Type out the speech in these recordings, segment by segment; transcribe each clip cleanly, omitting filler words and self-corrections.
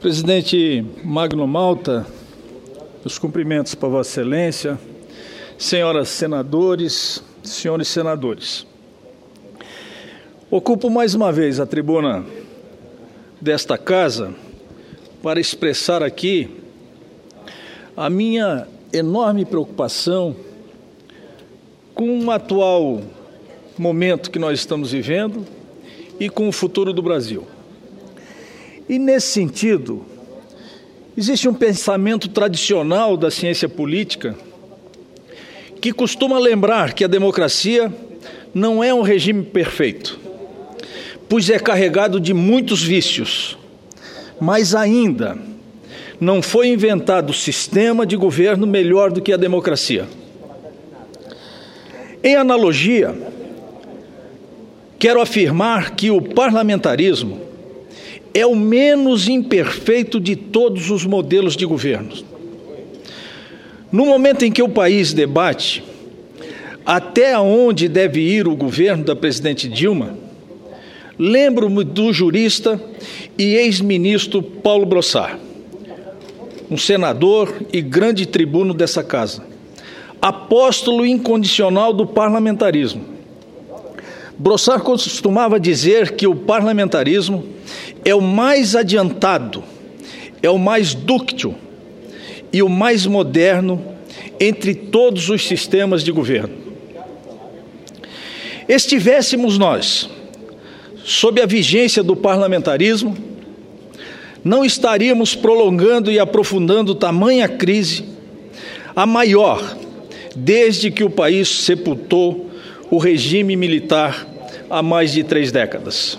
Presidente Magno Malta, os cumprimentos para Vossa Excelência, senhoras senadores, senhores senadores. Ocupo mais uma vez a tribuna desta casa para expressar aqui a minha enorme preocupação com o atual momento que nós estamos vivendo e com o futuro do Brasil. E, nesse sentido, existe um pensamento tradicional da ciência política que costuma lembrar que a democracia não é um regime perfeito, pois é carregado de muitos vícios, mas ainda não foi inventado sistema de governo melhor do que a democracia. Em analogia, quero afirmar que o parlamentarismo é o menos imperfeito de todos os modelos de governo. No momento em que o país debate até onde deve ir o governo da presidente Dilma, lembro-me do jurista e ex-ministro Paulo Brossard, um senador e grande tribuno dessa casa, apóstolo incondicional do parlamentarismo. Brossard costumava dizer que o parlamentarismo é o mais adiantado, é o mais dúctil e o mais moderno entre todos os sistemas de governo. Estivéssemos nós sob a vigência do parlamentarismo, não estaríamos prolongando e aprofundando tamanha crise, a maior desde que o país sepultou o regime militar há mais de 3 décadas.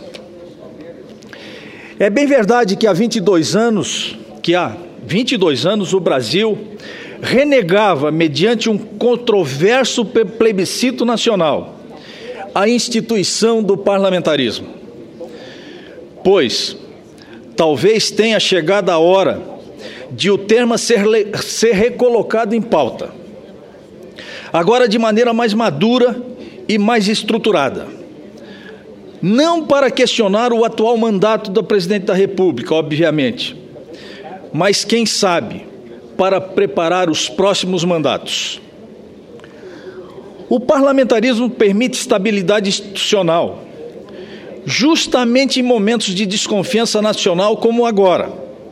É bem verdade que há 22 anos o Brasil renegava, mediante um controverso plebiscito nacional, a instituição do parlamentarismo. Pois, talvez tenha chegado a hora de o tema ser recolocado em pauta, agora de maneira mais madura e mais estruturada. Não para questionar o atual mandato do presidente da República, obviamente, mas, quem sabe, para preparar os próximos mandatos. O parlamentarismo permite estabilidade institucional, justamente em momentos de desconfiança nacional como agora,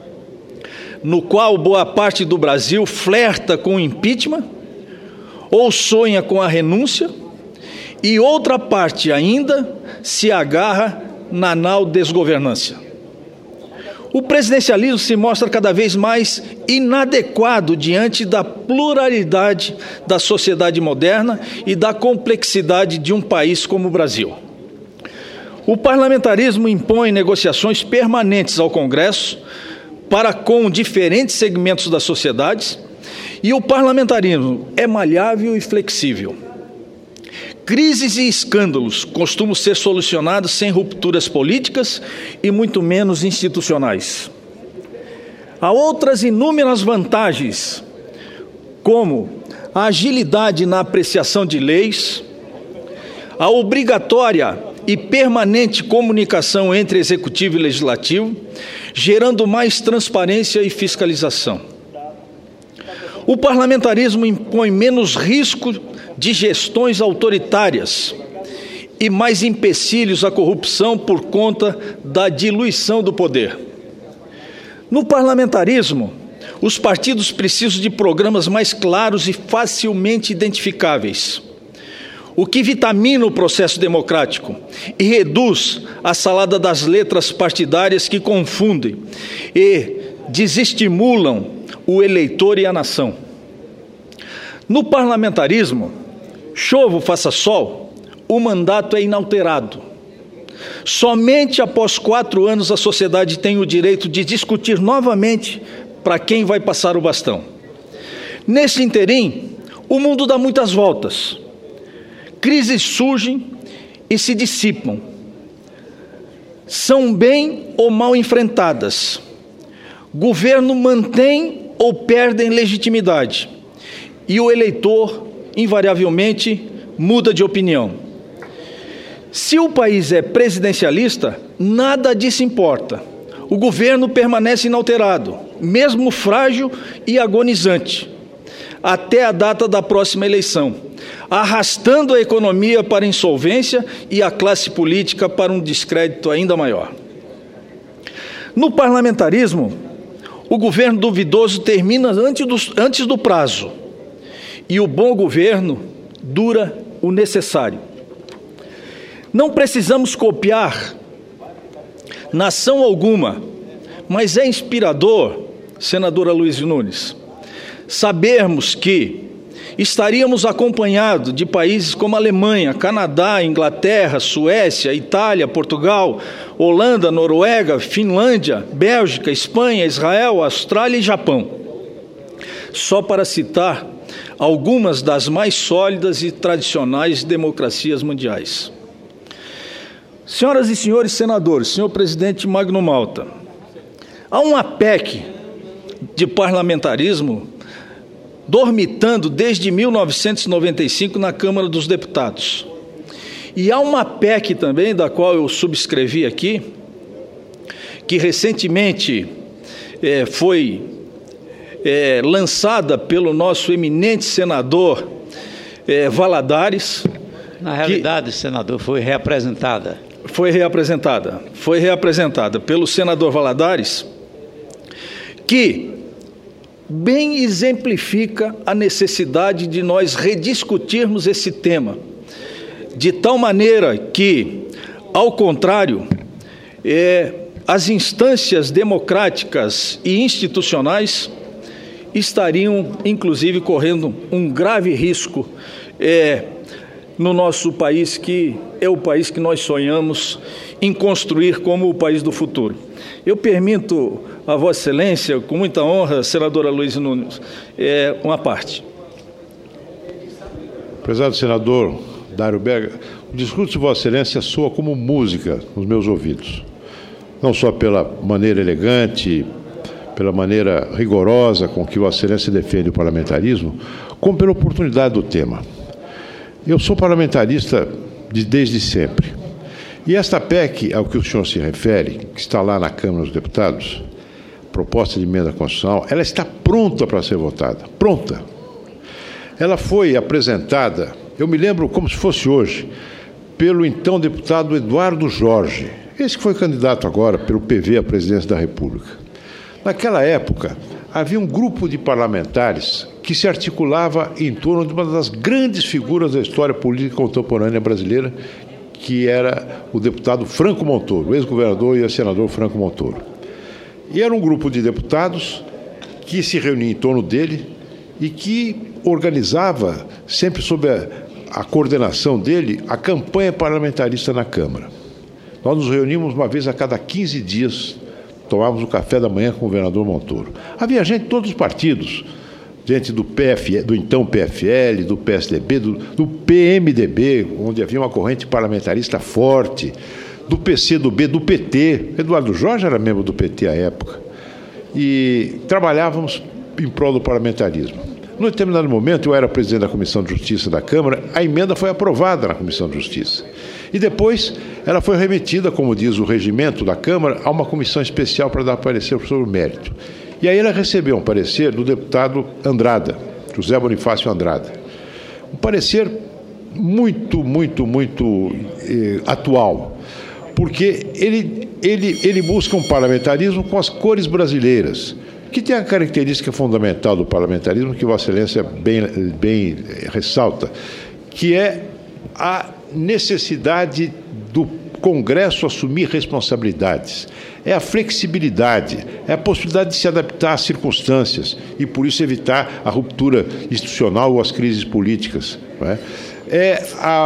no qual boa parte do Brasil flerta com o impeachment ou sonha com a renúncia, e outra parte ainda se agarra na anal desgovernância. O presidencialismo se mostra cada vez mais inadequado diante da pluralidade da sociedade moderna e da complexidade de um país como o Brasil. O parlamentarismo impõe negociações permanentes ao Congresso para com diferentes segmentos da sociedade, e o parlamentarismo é maleável e flexível. Crises e escândalos costumam ser solucionados sem rupturas políticas e muito menos institucionais. Há outras inúmeras vantagens, como a agilidade na apreciação de leis, a obrigatória e permanente comunicação entre executivo e legislativo, gerando mais transparência e fiscalização. O parlamentarismo impõe menos risco de gestões autoritárias e mais empecilhos à corrupção por conta da diluição do poder. No parlamentarismo, os partidos precisam de programas mais claros e facilmente identificáveis, o que vitamina o processo democrático e reduz a salada das letras partidárias que confundem e desestimulam o eleitor e a nação. No parlamentarismo, chova ou faça sol, o mandato é inalterado. Somente após 4 anos a sociedade tem o direito de discutir novamente para quem vai passar o bastão. Nesse interim, o mundo dá muitas voltas. Crises surgem e se dissipam. São bem ou mal enfrentadas. Governo mantém ou perde legitimidade. E o eleitor, invariavelmente, muda de opinião. Se o país é presidencialista, nada disso importa. o governo permanece inalterado, mesmo frágil e agonizante, até a data da próxima eleição, arrastando a economia para a insolvência e a classe política para um descrédito ainda maior. No parlamentarismo, o governo duvidoso termina antes do prazo e o bom governo dura o necessário. Não precisamos copiar nação alguma, mas é inspirador, senadora Luiz Nunes, sabermos que estaríamos acompanhados de países como Alemanha, Canadá, Inglaterra, Suécia, Itália, Portugal, Holanda, Noruega, Finlândia, Bélgica, Espanha, Israel, Austrália e Japão, só para citar algumas das mais sólidas e tradicionais democracias mundiais. Senhoras e senhores senadores, senhor presidente Magno Malta, há uma PEC de parlamentarismo dormitando desde 1995 na Câmara dos Deputados. E há uma PEC também, da qual eu subscrevi aqui, que recentemente foi lançada pelo nosso eminente senador Valadares. Na realidade, senador, foi reapresentada pelo senador Valadares, que bem exemplifica a necessidade de nós rediscutirmos esse tema, de tal maneira que, ao contrário, as instâncias democráticas e institucionais estariam, inclusive, correndo um grave risco no nosso país, que é o país que nós sonhamos em construir como o país do futuro. Eu permito a Vossa Excelência, com muita honra, senadora Luiz Nunes, uma parte. Prezado senador Dário Berga, o discurso de Vossa Excelência soa como música nos meus ouvidos, não só pela maneira elegante, pela maneira rigorosa com que Vossa Excelência defende o parlamentarismo, como pela oportunidade do tema. Eu sou parlamentarista desde sempre. E esta PEC, ao que o senhor se refere, que está lá na Câmara dos Deputados, proposta de emenda constitucional, ela está pronta para ser votada. Pronta. Ela foi apresentada, eu me lembro como se fosse hoje, pelo então deputado Eduardo Jorge, esse que foi candidato agora pelo PV à presidência da República. Naquela época, havia um grupo de parlamentares que se articulava em torno de uma das grandes figuras da história política contemporânea brasileira, que era o deputado Franco Montoro, o ex-governador e senador Franco Montoro. E era um grupo de deputados que se reunia em torno dele e que organizava, sempre sob a coordenação dele, a campanha parlamentarista na Câmara. Nós nos reuníamos uma vez a cada 15 dias, tomávamos o café da manhã com o governador Montoro. Havia gente de todos os partidos, gente do então PFL, do PSDB, do PMDB, onde havia uma corrente parlamentarista forte, do PCdoB, do PT. Eduardo Jorge era membro do PT à época. E trabalhávamos em prol do parlamentarismo. Num determinado momento, eu era presidente da Comissão de Justiça da Câmara, a emenda foi aprovada na Comissão de Justiça. E depois ela foi remetida, como diz o regimento da Câmara, a uma comissão especial para dar parecer sobre o mérito. E aí ela recebeu um parecer do deputado Andrada, José Bonifácio Andrada. Um parecer muito atual, porque ele busca um parlamentarismo com as cores brasileiras, que tem a característica fundamental do parlamentarismo, que Vossa Excelência bem ressalta, que é a necessidade do Congresso assumir responsabilidades. É a flexibilidade, é a possibilidade de se adaptar às circunstâncias e, por isso, evitar a ruptura institucional ou as crises políticas. Não é?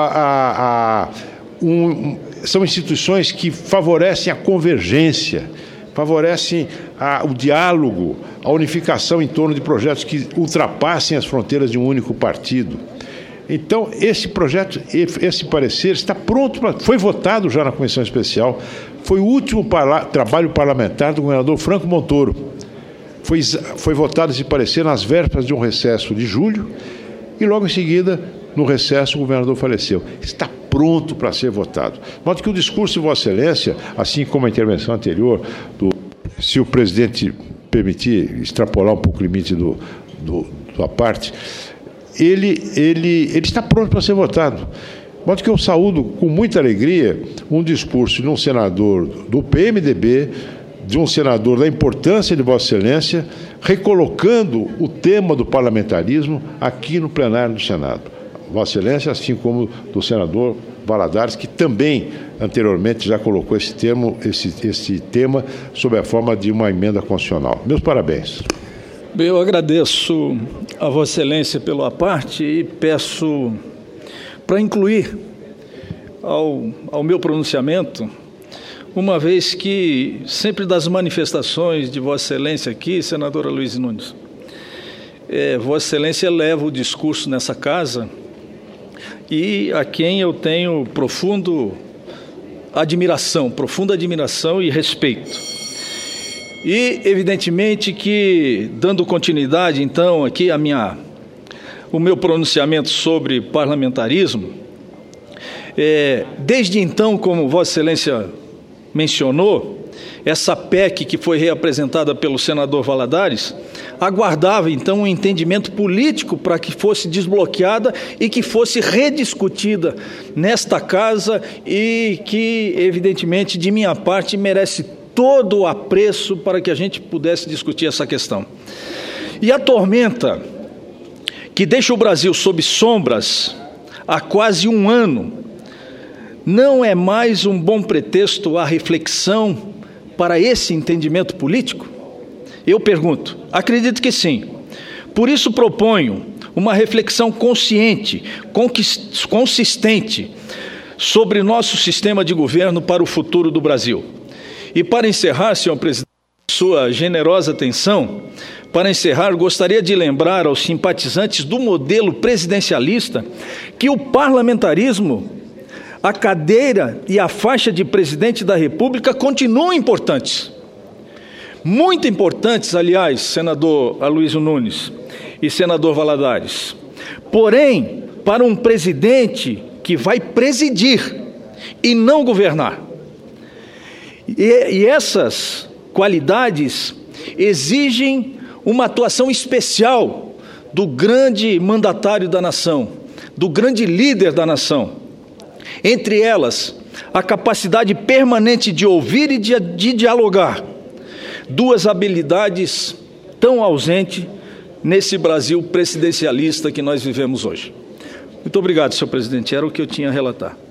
São instituições que favorecem a convergência, favorecem o diálogo, a unificação em torno de projetos que ultrapassem as fronteiras de um único partido. Então, esse projeto, esse parecer está pronto, foi votado já na Comissão Especial, foi o último trabalho parlamentar do governador Franco Montoro. Foi votado esse parecer nas vésperas de um recesso de julho e, logo em seguida, no recesso, o governador faleceu. Está pronto para ser votado. De modo que o discurso de Vossa Excelência, assim como a intervenção anterior do se o presidente permitir extrapolar um pouco o limite da parte, ele está pronto para ser votado. De modo que eu saúdo com muita alegria um discurso de um senador do PMDB, de um senador da importância de Vossa Excelência, recolocando o tema do parlamentarismo aqui no plenário do Senado. Vossa Excelência, assim como do senador Valadares, que também anteriormente já colocou esse tema sob a forma de uma emenda constitucional. Meus parabéns. Bem, eu agradeço a Vossa Excelência pela parte e peço para incluir ao meu pronunciamento, uma vez que sempre das manifestações de Vossa Excelência aqui, senadora Luiz Nunes, Vossa Excelência leva o discurso nessa casa e a quem eu tenho profunda admiração e respeito. E, evidentemente, que, dando continuidade, então, aqui o meu pronunciamento sobre parlamentarismo, desde então, como Vossa Excelência mencionou, essa PEC que foi reapresentada pelo senador Valadares, aguardava, então, um entendimento político para que fosse desbloqueada e que fosse rediscutida nesta casa e que, evidentemente, de minha parte, merece todo o apreço para que a gente pudesse discutir essa questão. E a tormenta que deixa o Brasil sob sombras há quase um ano não é mais um bom pretexto à reflexão para esse entendimento político? Eu pergunto, acredito que sim. Por isso proponho uma reflexão consciente, consistente sobre nosso sistema de governo para o futuro do Brasil. E para encerrar, senhor presidente, sua generosa atenção, para encerrar, gostaria de lembrar aos simpatizantes do modelo presidencialista que o parlamentarismo, a cadeira e a faixa de presidente da República continuam importantes. Muito importantes, aliás, senador Aloysio Nunes e senador Valadares. Porém, para um presidente que vai presidir e não governar. E essas qualidades exigem uma atuação especial do grande mandatário da nação, do grande líder da nação. Entre elas, a capacidade permanente de ouvir e de dialogar. Duas habilidades tão ausentes nesse Brasil presidencialista que nós vivemos hoje. Muito obrigado, senhor presidente. Era o que eu tinha a relatar.